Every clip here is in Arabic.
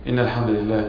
إن الحمد لله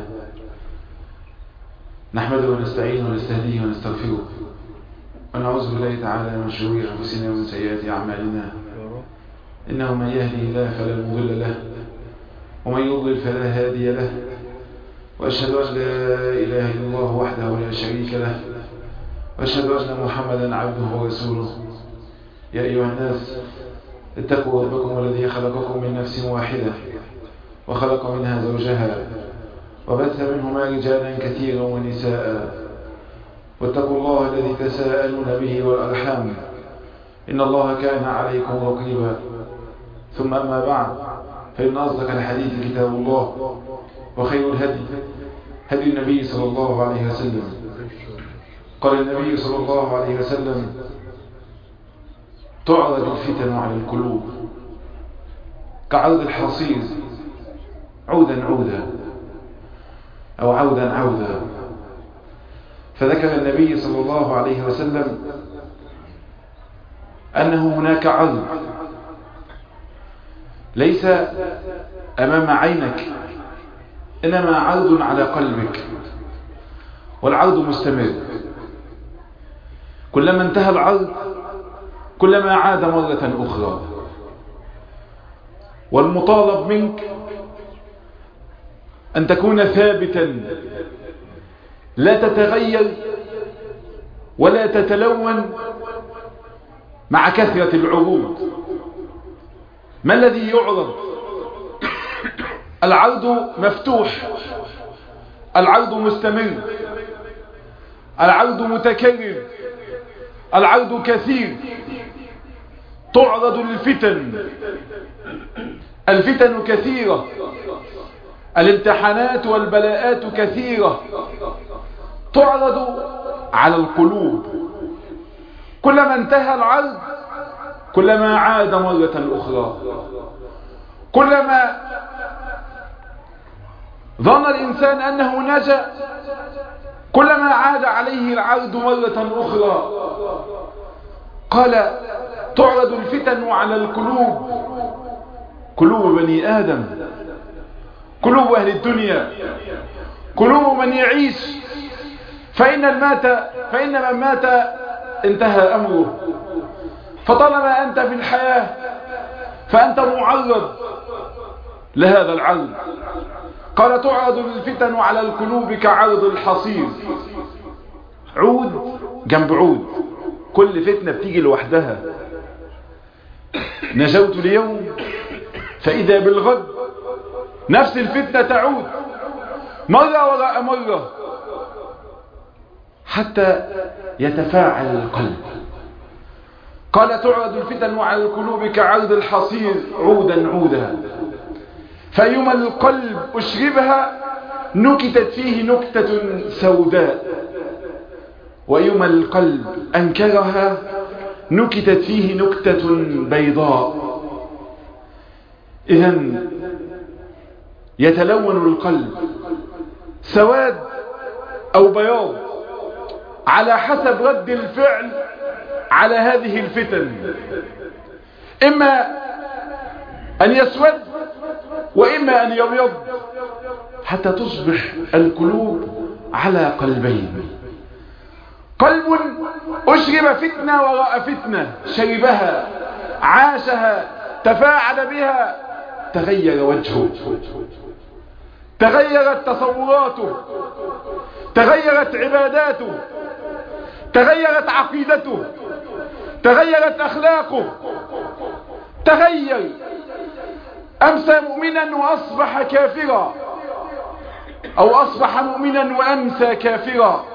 نحمده ونستعينه ونستهديه ونستغفره ونعوذ بالله تعالى من شرور أنفسنا ومن سيئات أعمالنا. إنه من يهدي الله فلا مضل له ومن يضلل فلا هادي له، وأشهد أن لا إله إلا الله وحده لا شريك له، وأشهد أن محمدا عبده ورسوله. يا أيها الناس اتقوا ربكم الذي خلقكم من نفس واحدة وخلق منها زوجها وبث منهما رجالا كثيرا ونساء، واتقوا الله الذي تساءلون به والأرحام إن الله كان عليكم رقيبا. ثم أما بعد، فإن أصدق الحديث كتاب الله، وخير الهدي هدي النبي صلى الله عليه وسلم. قال النبي صلى الله عليه وسلم: تعرض الفتن على القلوب كعرض الحصير عودا عودا أو عودا عودا. فذكر النبي صلى الله عليه وسلم أنه هناك عرض ليس أمام عينك، إنما عرض على قلبك، والعرض مستمر. كلما انتهى العرض كلما عاد مرة أخرى، والمطالب منك أن تكون ثابتا، لا تتغير ولا تتلون مع كثرة العروض. ما الذي يعرض؟ العرض مفتوح، العرض مستمر، العرض متكرر، العرض كثير. تعرض الفتن، الفتن كثيرة، الامتحانات والبلاءات كثيرة، تعرض على القلوب. كلما انتهى العرض كلما عاد مرة أخرى. كلما ظن الإنسان أنه نجا كلما عاد عليه العرض مرة أخرى. قال: تعرض الفتن على القلوب، قلوب بني آدم، قلوب أهل الدنيا، قلوب من يعيش. فإن من مات انتهى أمره. فطالما أنت في الحياة فأنت معرض لهذا العرض. قال: تعرض الفتن على القلوب كعرض الحصير، عود جنب عود، كل فتنة بتيجي لوحدها. نجوت اليوم فإذا بالغد نفس الفتنة تعود مرة وراء مرة حتى يتفاعل القلب. قال: تعرض الفتن على القلوب كعرض الحصير عودا عودا، فيوم القلب أشربها نكتت فيه نكتة سوداء، ويوم القلب أنكرها نكتت فيه نكتة بيضاء. إذن يتلون القلب سواد أو بياض على حسب رد الفعل على هذه الفتن. إما أن يسود وإما أن يبيض، حتى تصبح القلوب على قلبين: قلب أشرب فتنة وراء فتنة، شربها، عاشها، تفاعل بها، تغير وجهه، تغيرت تصوراته، تغيرت عباداته، تغيرت عقيدته، تغيرت أخلاقه، تغير. أمسى مؤمنا وأصبح كافرا، أو أصبح مؤمنا وأمسى كافرا.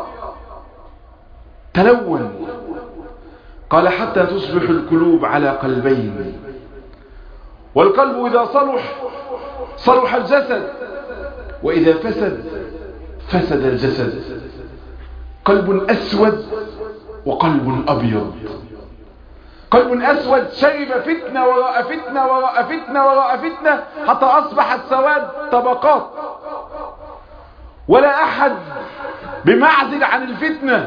تلون. قال: حتى تصبح القلوب على قلبين. والقلب إذا صلح صلح الجسد، وإذا فسد فسد الجسد. قلب أسود وقلب أبيض. قلب أسود شرب فتنة وراء فتنة وراء فتنة وراء فتنة حتى أصبح السواد طبقات، ولا أحد بمعزل عن الفتنة.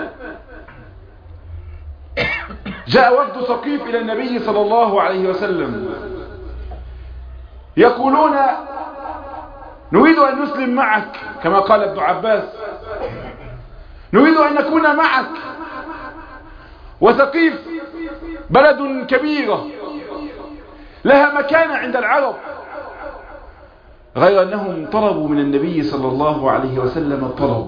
جاء وفد ثقيف إلى النبي صلى الله عليه وسلم يقولون: نريد أن نسلم معك كما قال ابن عباس، نريد أن نكون معك. وثقيف بلد كبيرة لها مكانة عند العرب، غير أنهم طلبوا من النبي صلى الله عليه وسلم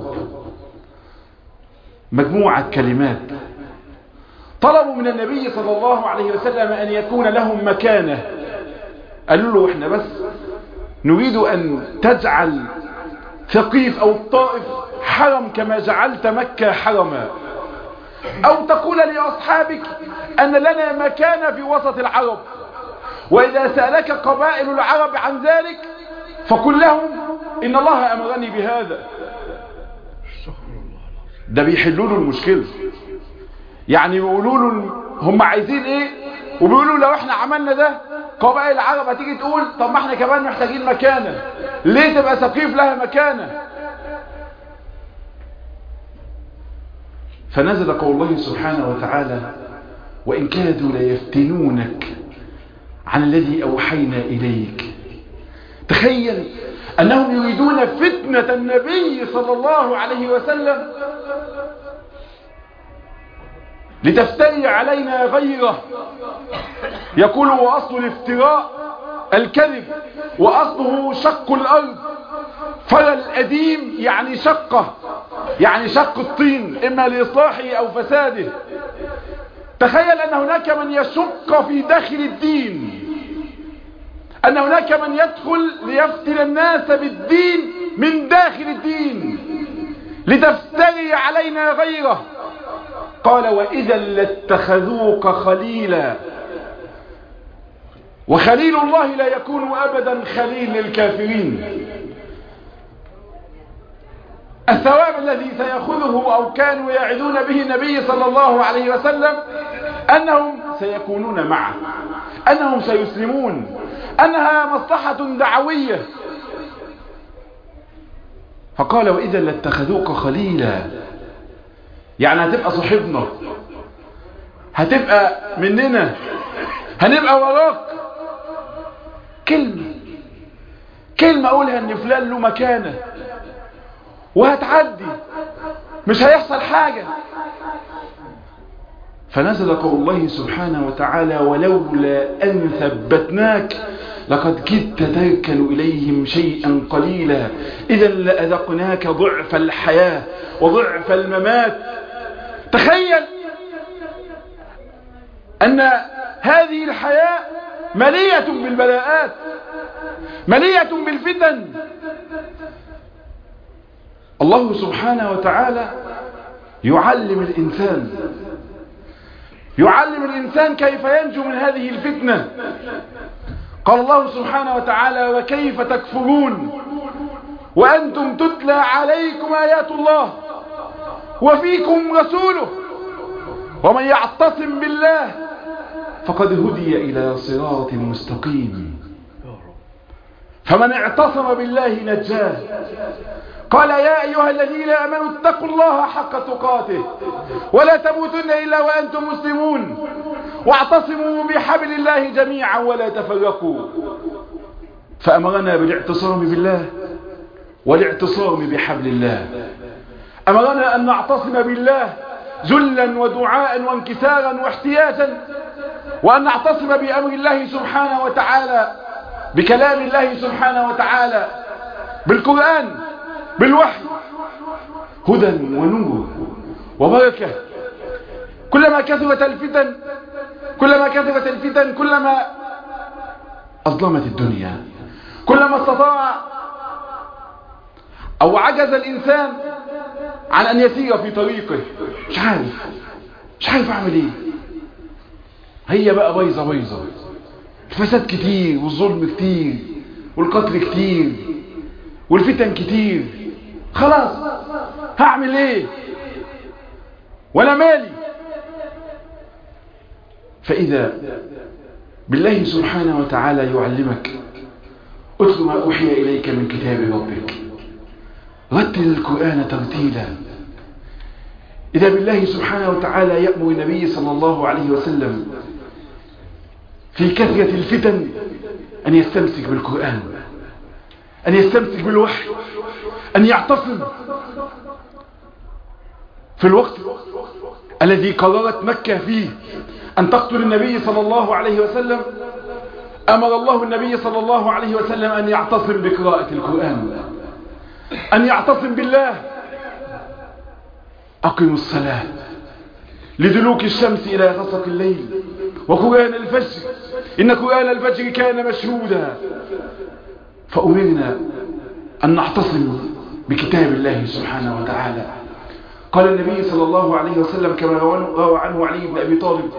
مجموعة كلمات. طلبوا من النبي صلى الله عليه وسلم أن يكون لهم مكانة. قالوا له احنا بس نريد أن تجعل ثقيف أو الطائف حرم كما جعلت مكة حرما، أو تقول لأصحابك أن لنا مكانة في وسط العرب، وإذا سألك قبائل العرب عن ذلك فقل لهم إن الله أمرني بهذا. ده بيحلوا له المشكلة، يعني بيقولوا له هم عايزين ايه، وبيقولوا لو احنا عملنا ده قبائل العرب هتيجي تقول طب ما احنا كمان محتاجين مكانة، ليه تبقى ثقيف لها مكانة؟ فنزل قول الله سبحانه وتعالى وإن كادوا ليفتنونك عن الذي أوحينا إليك. تخيل أنهم يريدون فتنة النبي صلى الله عليه وسلم لتفتري علينا غيره. يقول وأصل الافتراء الكذب، وأصله شق الأرض. فرى الأديم يعني شقه، يعني شق الطين إما لإصلاحه أو فساده. تخيل أن هناك من يشق في داخل الدين، أن هناك من يدخل ليفتن الناس بالدين من داخل الدين لتفتري علينا غيره. قال وإذا لاتخذوك خليلا، وخليل الله لا يكون أبدا خليل للكافرين. الثواب الذي سيأخذه أو كانوا يعدون به النبي صلى الله عليه وسلم أنهم سيكونون معه، أنهم سيسلمون، أنها مصلحة دعوية. فقال وإذا لاتخذوك خليلا، يعني هتبقى صاحبنا، هتبقى مننا، هنبقى وراك. كلمة أقولها أن فلان له مكانة وهتعدي، مش هيحصل حاجة. فنزل قول الله سبحانه وتعالى ولولا أن ثبتناك لقد كدت تركن إليهم شيئا قليلا إذا لأذقناك ضعف الحياة وضعف الممات. تخيل أن هذه الحياة مليئة بالبلاءات، مليئة بالفتن. الله سبحانه وتعالى يعلم الإنسان كيف ينجو من هذه الفتنة. قال الله سبحانه وتعالى وكيف تكفرون وأنتم تتلى عليكم آيات الله وفيكم رسوله ومن يعتصم بالله فقد هدي إلى صراط مستقيم. فمن اعتصم بالله نجاه. قال يا أيها الذين آمنوا اتقوا الله حق تقاته ولا تموتن إلا وأنتم مسلمون واعتصموا بحبل الله جميعا ولا تفرقوا. فأمرنا بالاعتصام بالله والاعتصام بحبل الله. أمرنا أن نعتصم بالله ذلا ودعاء وانكسارا واحتياجا، وأن نعتصم بأمر الله سبحانه وتعالى، بكلام الله سبحانه وتعالى، بالقرآن، بالوحي، هدى ونور وبركة. كلما كثرت الفتن كلما أظلمت الدنيا، كلما استطاع أو عجز الإنسان عن أن يسير في طريقه. مش عارف أعمل إيه، هي بقى بيضة، الفساد كتير والظلم كتير والقتل كتير والفتن كتير، خلاص هعمل ايه ولا مالي. فإذا بالله سبحانه وتعالى يعلمك اتل ما أوحي إليك من كتاب ربك، رتل القرآن ترتيلا. إذا بالله سبحانه وتعالى يأمر النبي صلى الله عليه وسلم في كثرة الفتن أن يستمسك بالقرآن، أن يستمسك بالوحي، أن يعتصم في الوقت الذي قررت مكة فيه أن تقتل النبي صلى الله عليه وسلم. أمر الله النبي صلى الله عليه وسلم أن يعتصم بقراءة القرآن، أن يعتصم بالله. أقيموا الصلاة لدلوك الشمس إلى غسق الليل وقرآن الفجر إن قرآن الفجر كان مشهودا. فأمرنا أن نعتصم بكتاب الله سبحانه وتعالى. قال النبي صلى الله عليه وسلم كما روى عنه علي بن أبي طالب،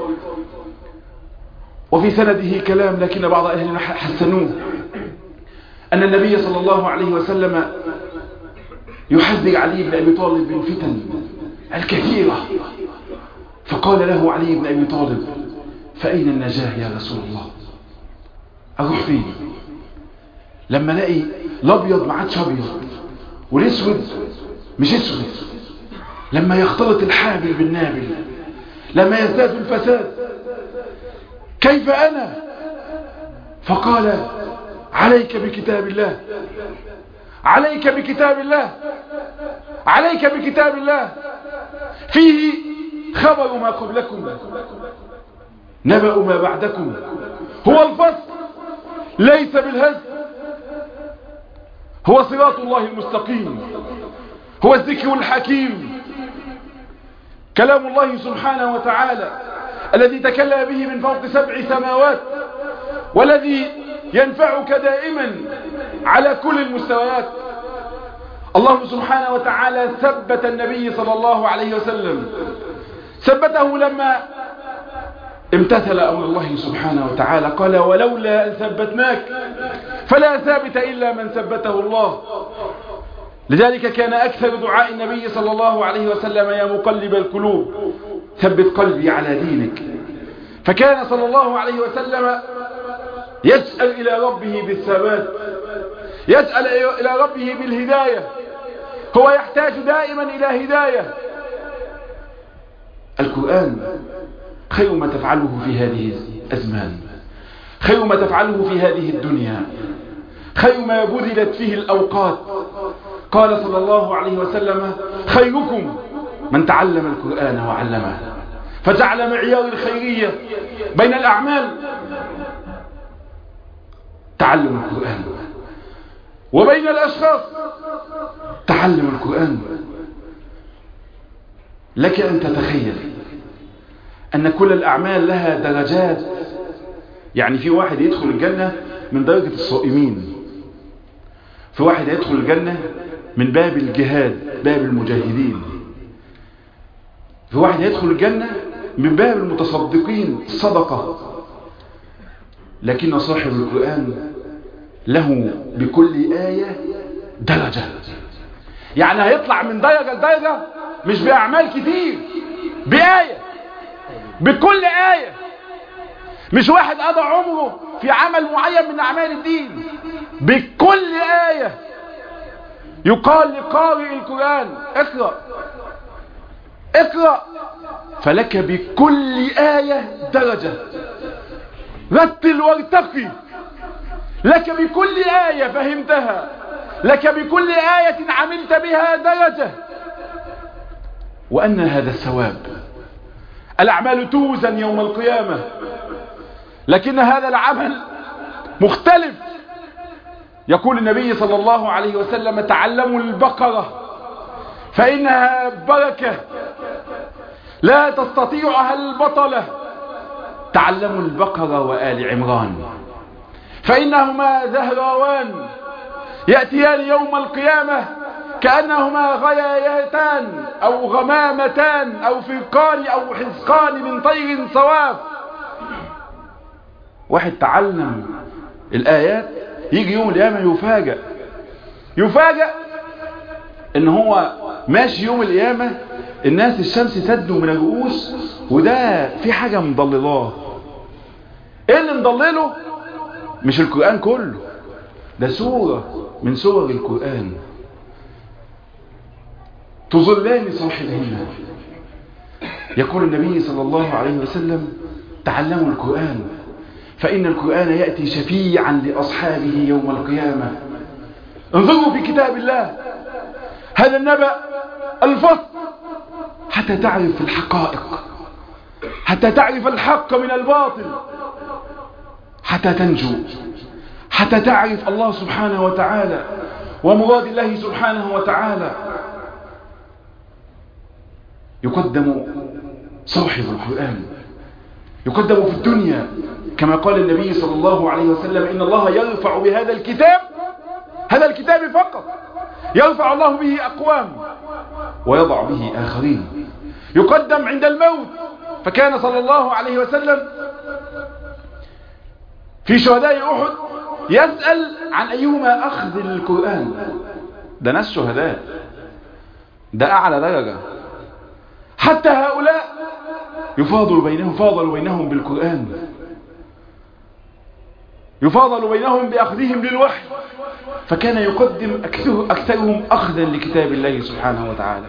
وفي سنده كلام لكن بعض أهلنا حسنوه، أن النبي صلى الله عليه وسلم يحذر علي بن أبي طالب بالفتن الكثيرة، فقال له علي بن أبي طالب: فأين النجاة يا رسول الله؟ أروح فين لما الاقي الأبيض ما عادش أبيض والأسود مش أسود، لما يختلط الحابل بالنابل، لما يزداد الفساد، كيف أنا؟ فقال: عليك بكتاب الله، عليك بكتاب الله، عليك بكتاب الله، فيه خبر ما قبلكم نبأ ما بعدكم، هو الفصل ليس بالهزل، هو صراط الله المستقيم، هو الذكر الحكيم، كلام الله سبحانه وتعالى الذي تكلم به من فوق 7 سماوات، والذي ينفعك دائما على كل المستويات. الله سبحانه وتعالى ثبت النبي صلى الله عليه وسلم، ثبته لما امتثل أمر الله سبحانه وتعالى، قال: ولولا أن ثبتناك فلا ثابت إلا من ثبته الله. لذلك كان أكثر دعاء النبي صلى الله عليه وسلم: يا مقلب القلوب ثبت قلبي على دينك. فكان صلى الله عليه وسلم يسأل إلى ربه بالثبات، يسأل إلى ربه بالهداية، هو يحتاج دائما إلى هداية. القرآن خير ما تفعله في هذه الأزمان، خير ما تفعله في هذه الدنيا، خير ما بذلت فيه الأوقات. قال صلى الله عليه وسلم: خيركم من تعلم القرآن وعلمه. فجعل معيار الخيرية بين الأعمال تعلم القرآن، وبين الأشخاص تعلم القرآن. لك أن تتخيل أن كل الأعمال لها درجات. يعني في واحد يدخل الجنة من درجة الصائمين، في واحد يدخل الجنة من باب الجهاد، باب المجاهدين، في واحد يدخل الجنة من باب المتصدقين، الصدقة. لكن صاحب القرآن له بكل آية درجة، يعني هيطلع من درجة لدرجة مش بأعمال كتير، بآية، بكل آية. مش واحد قضى عمره في عمل معين من أعمال الدين، بكل آية. يقال لقارئ القرآن: اقرأ اقرأ، فلك بكل آية درجة، رتل وارتقي، لك بكل آية فهمتها، لك بكل آية عملت بها درجة. وأن هذا الثواب، الأعمال توزن يوم القيامة، لكن هذا العمل مختلف. يقول النبي صلى الله عليه وسلم: تعلموا البقرة فإنها بركة لا تستطيعها البطلة، تعلموا البقرة وآل عمران فإنهما زهراوان يأتيان يوم القيامة كأنهما غيايتان أو غمامتان أو فرقان أو حزقان من طير صواف. واحد تعلم الآيات يجي يوم القيامة يفاجأ ان هو ماشي يوم القيامة الناس الشمس تدنو من الرؤوس، وده في حاجة مضللاه. ايه اللي مضلله؟ مش القرآن كله، ده سورة من سور القرآن تظلان صاحبهن. يقول النبي صلى الله عليه وسلم: تعلموا القرآن فإن القرآن يأتي شفيعا لأصحابه يوم القيامة. انظروا في كتاب الله هذا النبأ الفصل حتى تعرف الحقائق، حتى تعرف الحق من الباطل، حتى تنجو، حتى تعرف الله سبحانه وتعالى ومراد الله سبحانه وتعالى. يقدم صاحب القرآن، يقدم في الدنيا كما قال النبي صلى الله عليه وسلم إن الله يرفع بهذا الكتاب، هذا الكتاب فقط يرفع الله به أقوام ويضع به آخرين. يقدم عند الموت، فكان صلى الله عليه وسلم في شهداء أحد يسأل عن أيهما أخذ القرآن. ده ناس شهداء، ده أعلى درجة. حتى هؤلاء فاضل بينهم بالقرآن، يفاضل بينهم بأخذهم للوحي، فكان يقدم أكثرهم أخذا لكتاب الله سبحانه وتعالى.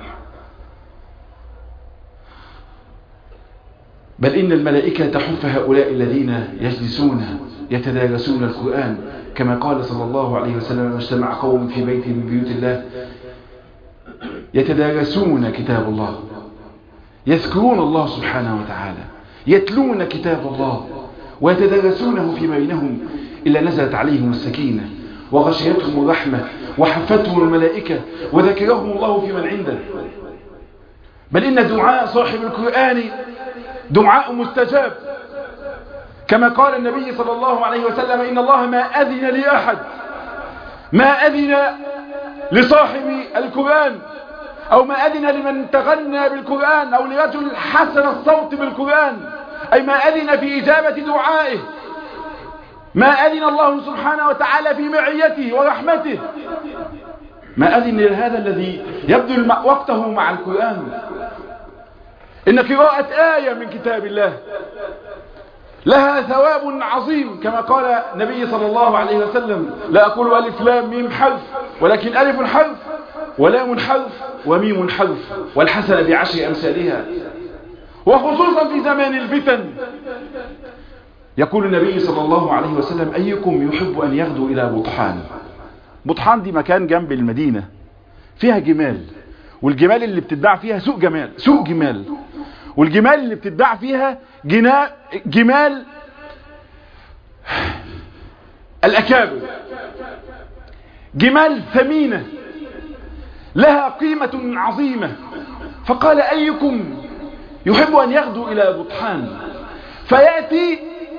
بل إن الملائكة تحف هؤلاء الذين يجلسون يتدارسون القرآن، كما قال صلى الله عليه وسلم اجتمع قوم في بيت من بيوت الله يتدارسون كتاب الله، يذكرون الله سبحانه وتعالى، يتلون كتاب الله ويتدارسونه فيما بينهم إلا نزلت عليهم السكينة وغشيتهم الرحمة وحفتهم الملائكة وذكرهم الله في من عنده. بل إن دعاء صاحب القرآن دعاء مستجاب، كما قال النبي صلى الله عليه وسلم إن الله ما أذن لأحد، ما أذن لصاحب القرآن أو ما أذن لمن تغنى بالقرآن أو لرجل حسن الصوت بالقرآن، أي ما أذن في إجابة دعائه، ما أذن الله سبحانه وتعالى في معيته ورحمته، ما أذن لهذا الذي يبذل وقته مع القرآن. إن قراءة آية من كتاب الله لها ثواب عظيم، كما قال النبي صلى الله عليه وسلم لا أقول ألف لام ميم حرف، ولكن ألف حرف ولام حرف وميم حرف والحسنة بعشر أمثالها. وخصوصا في زمان الفتن يقول النبي صلى الله عليه وسلم أيكم يحب أن يغدو إلى بطحان. بطحان دي مكان جنب المدينة فيها جمال، والجمال اللي بتتباع فيها سوق جمال، والجمال اللي بتتباع فيها جمال الأكابر، جمال ثمينة لها قيمة عظيمة. فقال أيكم يحب أن يغدو إلى بطحان فيأتي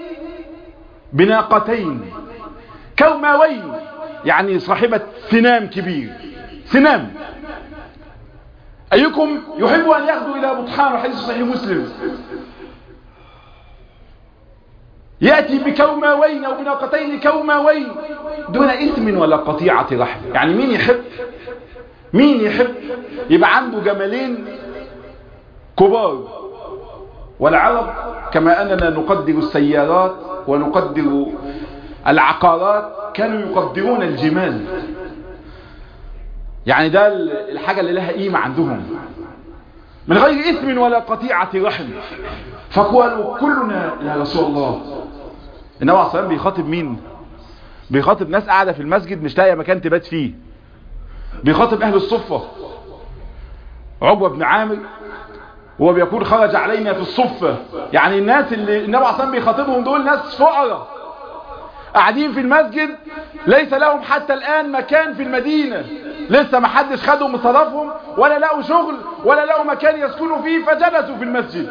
بناقتين كوماوين، يعني صاحبة سنام كبير، سنام. أيكم يحب أن يغدو إلى بطحان، وحديث صحيح مسلم، يأتي بكوماوين أو بناقتين كوماوين دون إثم ولا قطيعة رحم. يعني مين يحب يبقى عنده جملين كبار؟ والعرب كما أننا نقدر السيارات ونقدر العقارات كانوا يقدرون الجمال، يعني ده الحاجة اللي لها قيمة عندهم من غير إثم ولا قطيعة رحم. فقالوا كلنا يا رسول الله. النبي عليه الصلاة والسلام بيخاطب مين؟ بيخاطب ناس قاعدة في المسجد مش لاقيه مكان تبات فيه، بيخاطب أهل الصفة. عقبة بن عامر هو بيقول خرج علينا في الصفة، يعني الناس اللي النبي عليه الصلاة والسلام بيخاطبهم دول ناس فقراء قاعدين في المسجد ليس لهم حتى الآن مكان في المدينة، لسه ما حدش خدهم وصرفهم ولا لقوا شغل ولا لقوا مكان يسكنوا فيه، فجلسوا في المسجد.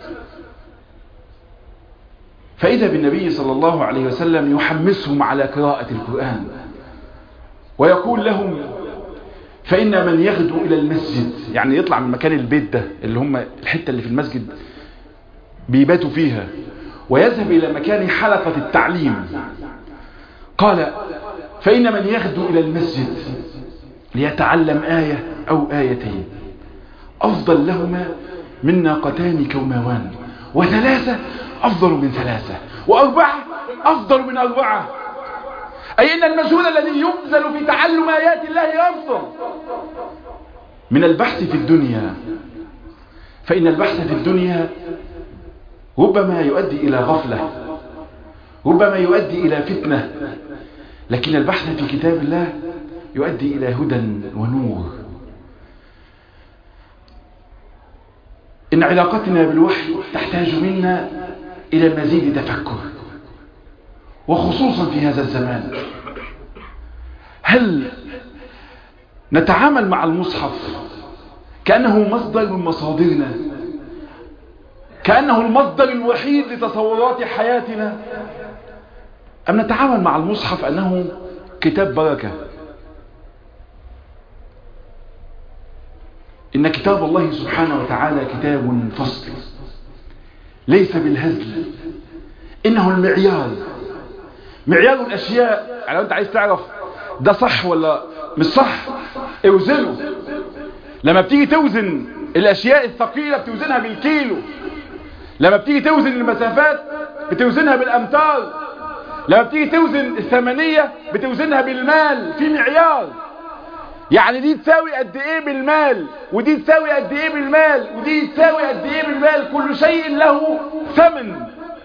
فإذا بالنبي صلى الله عليه وسلم يحمسهم على قراءة القرآن ويقول لهم فإن من يغدو إلى المسجد، يعني يطلع من مكان البيت ده اللي هم الحتة اللي في المسجد بيباتوا فيها، ويذهب إلى مكان حلقة التعليم. قال فإن من يغدو إلى المسجد ليتعلم آية أو آيتين أفضل لهما من ناقتان كوماوان، وثلاثة أفضل من ثلاثة، وأربعة أفضل من أربعة. أي أن المجهود الذي يبذل في تعلم آيات الله أفضل من البحث في الدنيا، فإن البحث في الدنيا ربما يؤدي إلى غفلة، ربما يؤدي إلى فتنة، لكن البحث في كتاب الله يؤدي إلى هدى ونور. إن علاقتنا بالوحي تحتاج منا إلى مزيد تفكر، وخصوصا في هذا الزمان. هل نتعامل مع المصحف كأنه مصدر من مصادرنا، كأنه المصدر الوحيد لتصورات حياتنا، أم نتعامل مع المصحف أنه كتاب بركة؟ إن كتاب الله سبحانه وتعالى كتاب فصل ليس بالهزل، إنه المعيار، معيار الأشياء. يعني لو أنت عايز تعرف ده صح ولا مش صح اوزنه. لما بتيجي توزن الأشياء الثقيلة بتوزنها بالكيلو، لما بتيجي توزن المسافات بتوزنها بالأمتار، لما بتيجي توزن الثمنية بتوزنها بالمال. في معيار، يعني دي تساوي قد ايه بالمال، ودي تساوي قد ايه بالمال، ودي تساوي قد ايه بالمال. كل شيء له ثمن.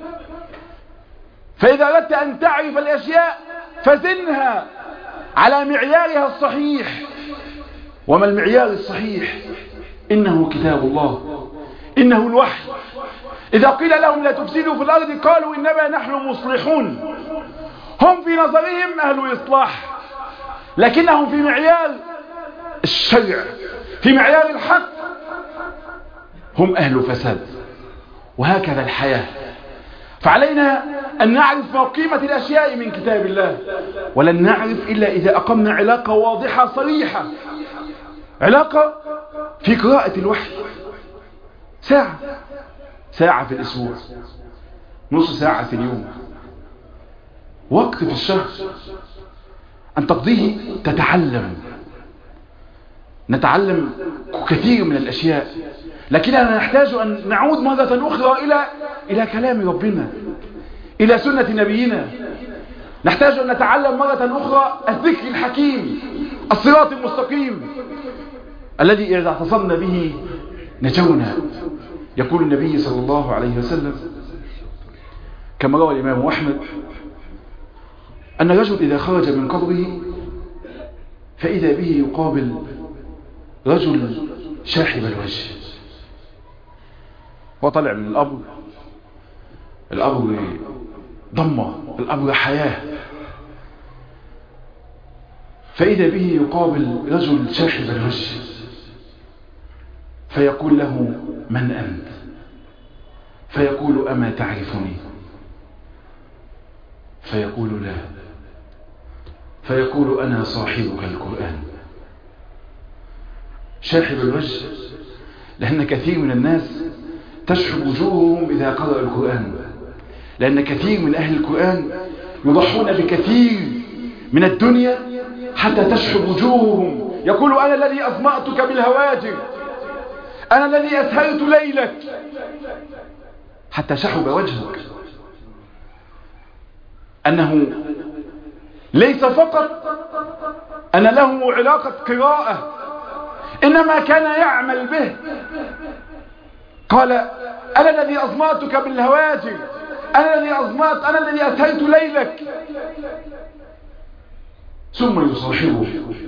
فإذا أردت أن تعرف الأشياء فزنها على معيارها الصحيح. وما المعيار الصحيح؟ إنه كتاب الله، إنه الوحي. إذا قيل لهم لا تفسدوا في الأرض قالوا إنما نحن مصلحون. هم في نظرهم أهل إصلاح، لكنهم في معيار الشرع، في معيار الحق، هم أهل فساد. وهكذا الحياة. فعلينا أن نعرف ما قيمة الأشياء من كتاب الله، ولن نعرف إلا إذا أقمنا علاقة واضحة صريحة، علاقة في قراءة الوحي. ساعة في الأسبوع، نص ساعة في اليوم، وقت في الشهر أن تقضيه تتعلم. نتعلم كثير من الأشياء، لكننا نحتاج أن نعود مرة أخرى إلى كلام ربنا، إلى سنة نبينا. نحتاج أن نتعلم مرة أخرى الذكر الحكيم، الصراط المستقيم الذي إذا اعتصمنا به نجونا. يقول النبي صلى الله عليه وسلم كما روى الإمام أحمد أن الرجل إذا خرج من قبره فإذا به يقابل رجل شاحب الوجه، وطلع من القبر ضمة، القبر حياة. فإذا به يقابل رجل شاحب الوجه فيقول له من أنت؟ فيقول أما تعرفني؟ فيقول لا. فيقول أنا صاحبك القرآن. شاحب الوجه لأن كثير من الناس تشحب وجوههم إذا قرأ القرآن، لأن كثير من أهل القرآن يضحون بكثير من الدنيا حتى تشحب وجوههم. يقول أنا الذي أظمأتك بالهواجر، أنا الذي أسهرت ليلك، حتى شحب وجهك. أنه ليس فقط أن له علاقة قراءة، إنما كان يعمل به. قال أنا الذي أظمأتك بالهواجر، أنا الذي أسهرت ليلك. ثم يصاحبه.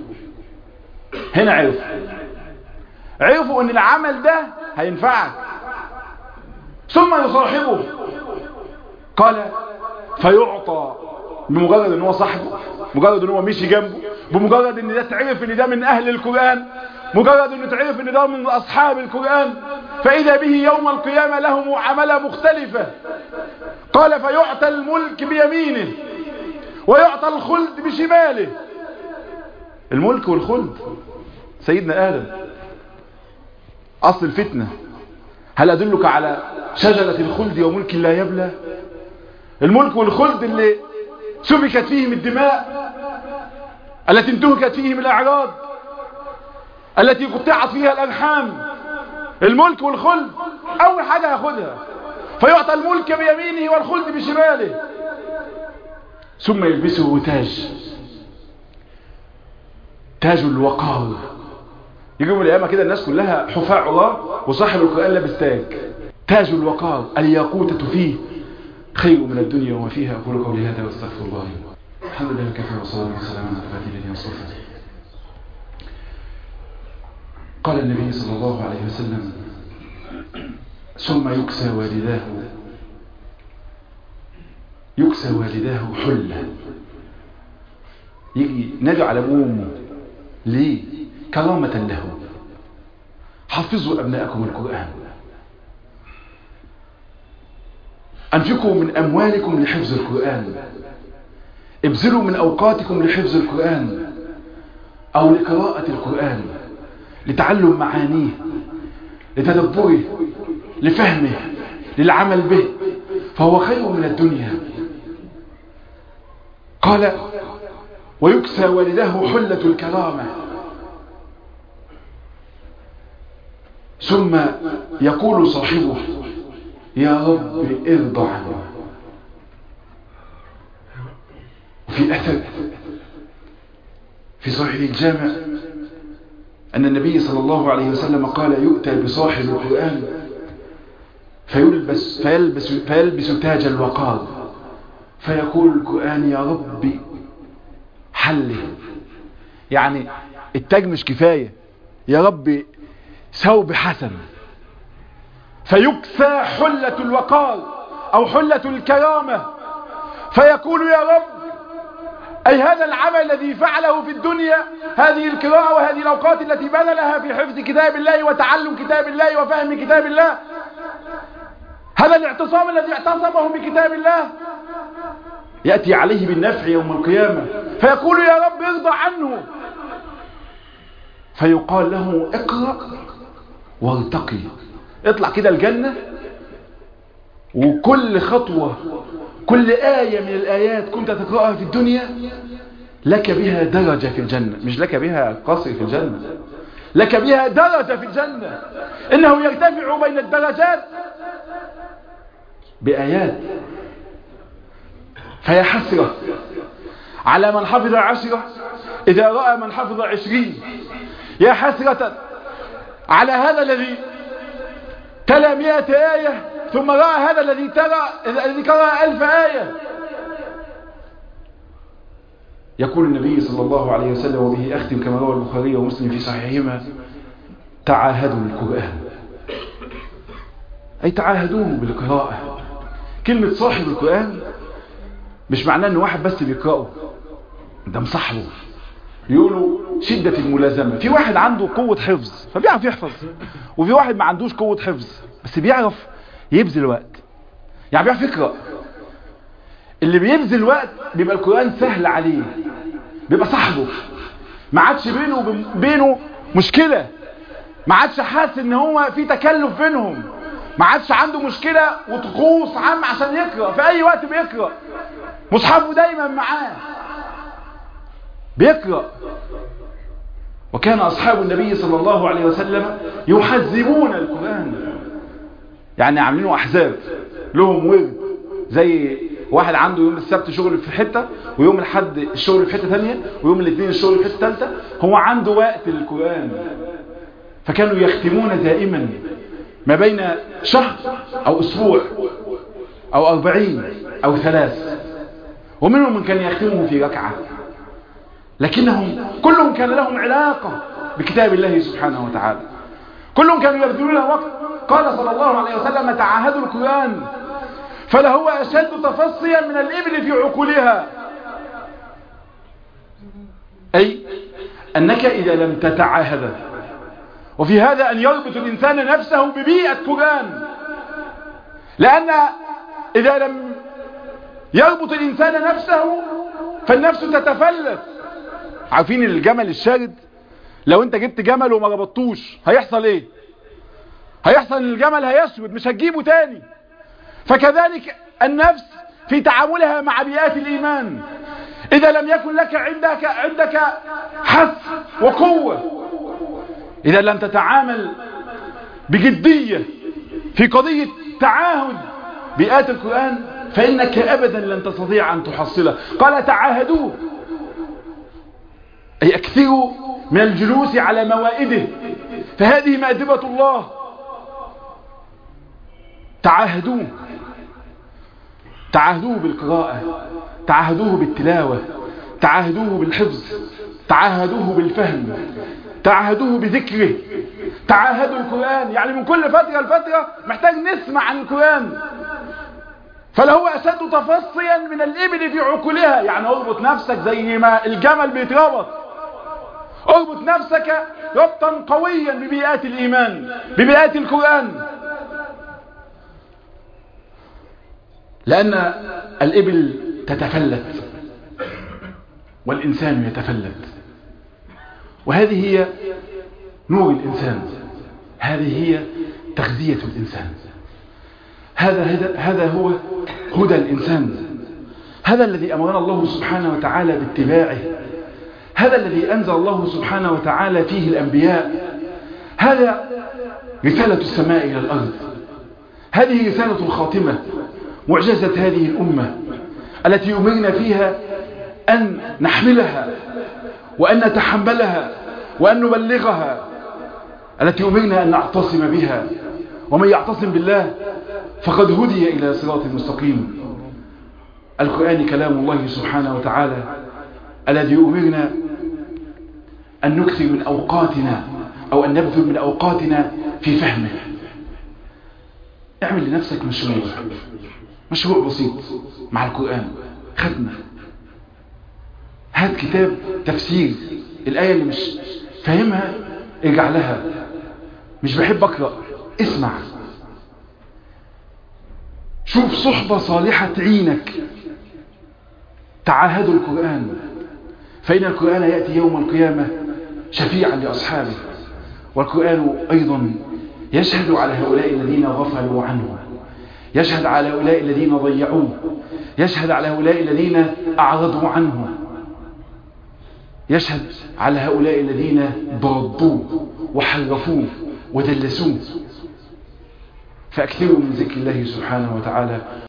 هنا عرفوا أن العمل ده هينفعك. ثم يصاحبه. قال فيعطى، بمجرد ان هو صاحبه، مجرد ان هو مشي جنبه، بمجرد ان ده تعرف ان ده من اهل القرآن، مجرد ان تعرف ان ده من اصحاب القرآن، فاذا به يوم القيامة له معاملة مختلفة. قال فيعطى الملك بيمينه ويعطى الخلد بشماله. الملك والخلد سيدنا آدم اصل الفتنة. هل ادلك على شجرة الخلد وملك لا يبلى؟ الملك والخلد اللي سفكت فيهم الدماء، التي انتهكت فيهم الأعراض، التي قطعت فيها الأرحام. الملك والخلد أول حاجة ياخدها. فيعطى الملك بيمينه والخلد بشماله، ثم يلبسه تاج الوقار. يجيبوا الأيام كده الناس كلها حفاء عراة وصاحب القرآن لابس تاج الوقار، الياقوتة فيه خير من الدنيا وما فيها. أقول قولي هذا واستغفر الله. الحمد لله كفى وصلاة وسلام على الفاتحة الذي يصطفى. قال النبي صلى الله عليه وسلم: ثم يكسى والداه حلة. يجي نادي على أبوه وأمه ليه؟ كرامة له. حفظوا أبناءكم القرآن، أنفقوا من أموالكم لحفظ القرآن، ابذلوا من أوقاتكم لحفظ القرآن أو لقراءة القرآن، لتعلم معانيه، لتدبره، لفهمه، للعمل به، فهو خير من الدنيا. قال: ويكسى والده حلة الكرامة. ثم يقول صاحبه: يا رب ارضى عنه. وفي أثر في صحيح الجامع أن النبي صلى الله عليه وسلم قال: يؤتى بصاحب القرآن فيلبس تاج الوقار، فيقول القرآن: يا ربي حله، يعني التاج مش كفاية، يا ربي ثوب حسن. فيكسى حلة الوقار أو حلة الكرامة، فيقول: يا رب، أي هذا العمل الذي فعله في الدنيا، هذه القراءة وهذه الأوقات التي بذلها في حفظ كتاب الله وتعلم كتاب الله وفهم كتاب الله، هذا الاعتصام الذي اعتصمه بكتاب الله، يأتي عليه بالنفع يوم القيامة، فيقول: يا رب ارضى عنه. فيقال له: اقرأ وارتقي، اطلع كده الجنة، وكل خطوة، كل آية من الآيات كنت تقرأها في الدنيا لك بها درجة في الجنة، مش لك بها قصر في الجنة، لك بها درجة في الجنة. إنه يرتفع بين الدرجات بآيات. فيا حسرة على من حفظ 10 إذا رأى من حفظ 20. يا حسرة على هذا الذي تلا 100 آية ثم رأى هذا الذي قرأ 1000 آية. يقول النبي صلى الله عليه وسلم، وبه أختم كما روى البخاري ومسلم في صحيحهما: تعاهدوا القرآن، أي تعاهدوه بالقراءة. كلمة صاحب القرآن مش معناه أنه واحد بس بيقرأه، ده مصاحبه. يقولوا شدة الملازمة. في واحد عنده قوة حفظ فبيعرف يحفظ، وفي واحد ما عندوش قوة حفظ بس بيعرف يبذل وقت، يعني بيعرف يقرأ. اللي بيبذل وقت بيبقى القرآن سهل عليه، بيبقى صاحبه، ما عادش بينه مشكلة، ما عادش حاسس ان هو في تكلف بينهم، ما عادش عنده مشكلة وطقوس عام عشان يقرأ، في اي وقت بيقرأ، مصحفه دايما معاه بيقرأ. وكان أصحاب النبي صلى الله عليه وسلم يحزبون القرآن، يعني عاملينه أحزاب لهم ورد، زي واحد عنده يوم السبت شغل في حتة، ويوم الحد الشغل في حتة ثانية، ويوم الاثنين الشغل في حتة ثالثة، هو عنده وقت للقرآن. فكانوا يختمون دائما ما بين شهر أو أسبوع أو 40 أو 3، ومنهم من كان يختمه في ركعة، لكنهم كلهم كان لهم علاقة بكتاب الله سبحانه وتعالى، كلهم كانوا يبذلون وقت. قال صلى الله عليه وسلم: تعاهدوا القرآن فلهو أشد تفصيا من الإبل في عقولها، أي أنك إذا لم تتعاهد. وفي هذا أن يربط الإنسان نفسه ببيئة قرآن، لأن إذا لم يربط الإنسان نفسه فالنفس تتفلت. عارفين الجمل الشارد؟ لو انت جبت جمل وما ربطتوش هيحصل ايه؟ هيحصل ان الجمل هيسود، مش هتجيبه تاني. فكذلك النفس في تعاملها مع بيئات الإيمان، إذا لم يكن لك عندك حث وقوة، إذا لم تتعامل بجدية في قضية تعاهد بيئات القرآن، فإنك أبدا لن تستطيع أن تحصله. قال: تعاهدوه، أي أكثروا من الجلوس على موائده، فهذه مأدبة الله. تعاهدوه، تعاهدوه بالقراءة، تعاهدوه بالتلاوة، تعاهدوه بالحفظ، تعاهدوه بالفهم، تعاهدوه بذكره، تعاهدوا القرآن، يعني من كل فترة لفترة محتاج نسمع عن القرآن. فلهو أشد تفصيا من الإبل في عقولها، يعني اربط نفسك زي ما الجمل بيتربط، اربط نفسك ربطا قويا ببيئات الإيمان، ببيئات القرآن. لأن الإبل تتفلت والإنسان يتفلت، وهذه هي نور الإنسان، هذه هي تغذية الإنسان، هذا هو هدى الإنسان، هذا الذي أمرنا الله سبحانه وتعالى باتباعه، هذا الذي أنزل الله سبحانه وتعالى فيه الأنبياء، هذا رسالة السماء إلى الأرض، هذه رسالة الخاتمة، معجزة هذه الأمة التي أمرنا فيها أن نحملها وأن نتحملها وأن نبلغها، التي أمرنا أن نعتصم بها، ومن يعتصم بالله فقد هدي إلى صراط مستقيم. القرآن كلام الله سبحانه وتعالى الذي أمرنا أن نكثر من أوقاتنا أو أن نبذل من أوقاتنا في فهمه. اعمل لنفسك مشروع بسيط مع القرآن، ختمة، هات كتاب تفسير الآية اللي مش فاهمها ارجع لها، مش بحب أقرأ اسمع، شوف صحبة صالحة تعينك، تعاهدوا القرآن، فإن القرآن يأتي يوم القيامة شفيعا لأصحابه، والقرآن أيضا يشهد على هؤلاء الذين غفلوا عنه، يشهد على هؤلاء الذين ضيعوه، يشهد على هؤلاء الذين أعرضوا عنه، يشهد على هؤلاء الذين ضادوه وحرفوه ودلسوه. فأكثروا من ذكر الله سبحانه وتعالى.